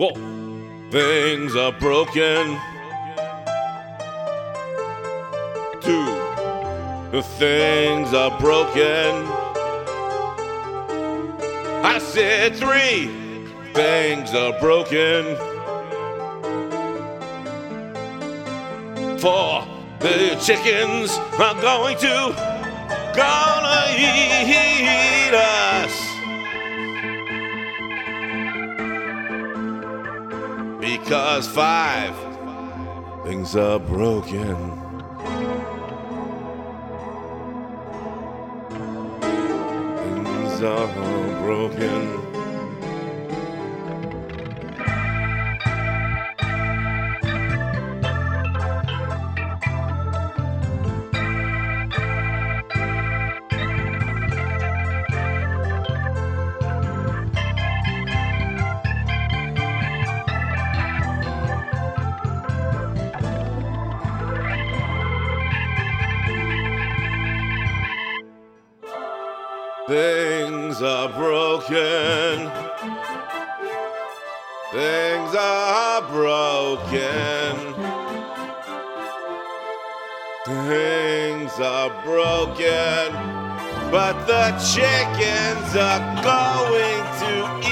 Whoa. Things are broken. 2. Things are broken. I said 3. Things are broken. 4. The chickens are going to eat us. Because 5. Things are broken. Things are broken. Things are broken. Things are broken. Things are broken. But the chickens are going to